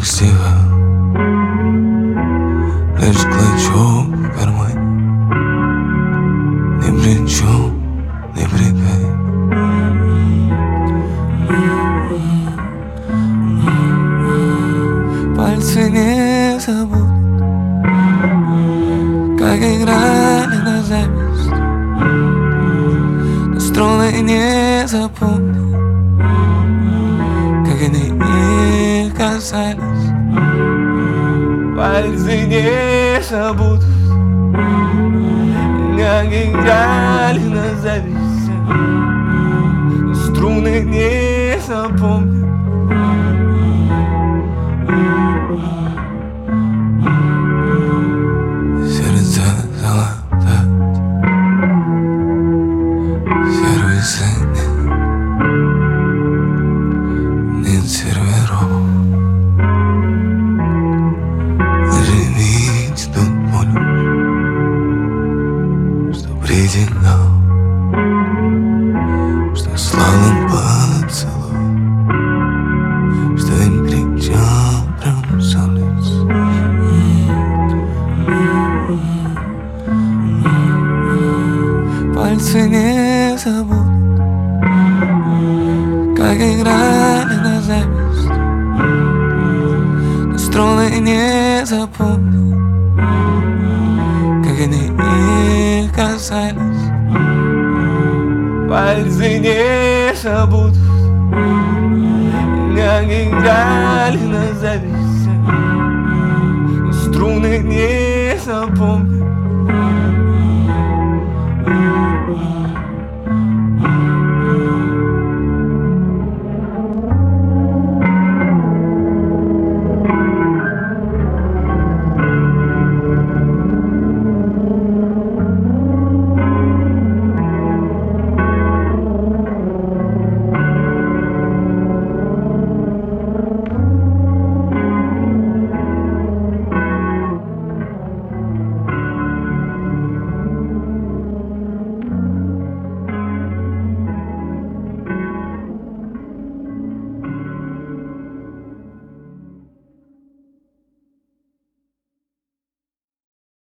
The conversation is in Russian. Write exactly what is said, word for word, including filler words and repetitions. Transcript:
стиха, лишь клочок в кармане, ни при чем, ни при кай. Пальцы не забудут, как играли на зависть, но струны не запомнят, как они их касались. Пальцы не забудут, как играли на зависть, но струны не запомнят. Сердце золотает, серые сны, нет серверов. Оживить тут боль, что притекал, что славным поцелуй, что им кричал прям с улиц. Пальцы не забудут, как играли на зависть, но струны не запомнят, как они их касались. Пальцы не забудут, как играли на зависть, но струны не запомнят.